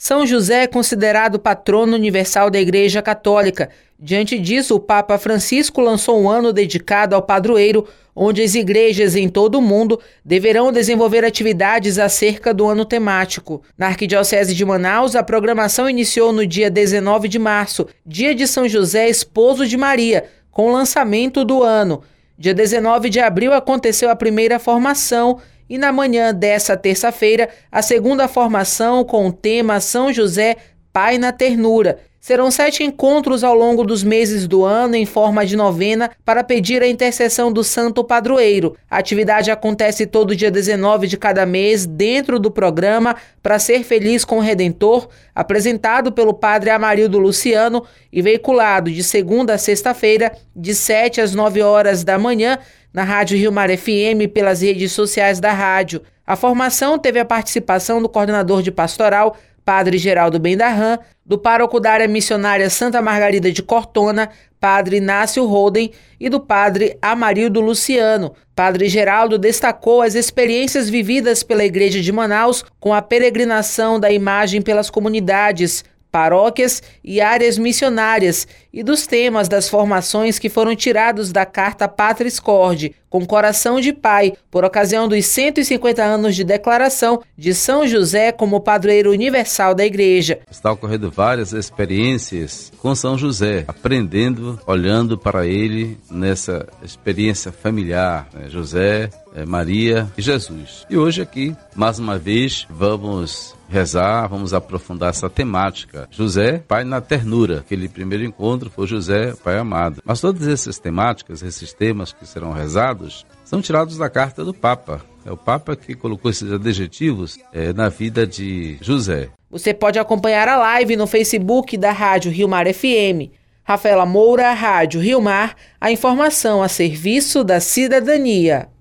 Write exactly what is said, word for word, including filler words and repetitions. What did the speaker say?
São José é considerado patrono universal da Igreja Católica. Diante disso, o Papa Francisco lançou um ano dedicado ao padroeiro, onde as igrejas em todo o mundo deverão desenvolver atividades acerca do ano temático. Na Arquidiocese de Manaus, a programação iniciou no dia dezenove de março, dia de São José, esposo de Maria, com o lançamento do ano. Dia dezenove de abril aconteceu a primeira formação e na manhã dessa terça-feira, a segunda formação com o tema São José, Pai na Ternura. Serão sete encontros ao longo dos meses do ano em forma de novena para pedir a intercessão do Santo Padroeiro. A atividade acontece todo dia dezenove de cada mês dentro do programa Para Ser Feliz com o Redentor, apresentado pelo padre Amarildo Luciano e veiculado de segunda a sexta-feira, de sete às nove horas da manhã, na Rádio Rio Mar F M e pelas redes sociais da rádio. A formação teve a participação do coordenador de pastoral, Padre Geraldo Bendarran, do pároco da área missionária Santa Margarida de Cortona, Padre Inácio Roden, e do Padre Amarildo Luciano. Padre Geraldo destacou as experiências vividas pela Igreja de Manaus com a peregrinação da imagem pelas comunidades, paróquias e áreas missionárias e dos temas das formações que foram tirados da Carta Patris Corde, com coração de pai, por ocasião dos cento e cinquenta anos de declaração de São José como padroeiro universal da Igreja. Está ocorrendo várias experiências com São José, aprendendo, olhando para ele nessa experiência familiar, né? José, Maria e Jesus. E hoje aqui, mais uma vez, vamos rezar, vamos aprofundar essa temática. José, Pai na Ternura. Aquele primeiro encontro foi José, Pai amado. Mas todas essas temáticas, esses temas que serão rezados, são tirados da carta do Papa. É o Papa que colocou esses adjetivos é, na vida de José. Você pode acompanhar a live no Facebook da Rádio Rio Mar F M. Rafaela Moura, Rádio Rio Mar, a informação a serviço da cidadania.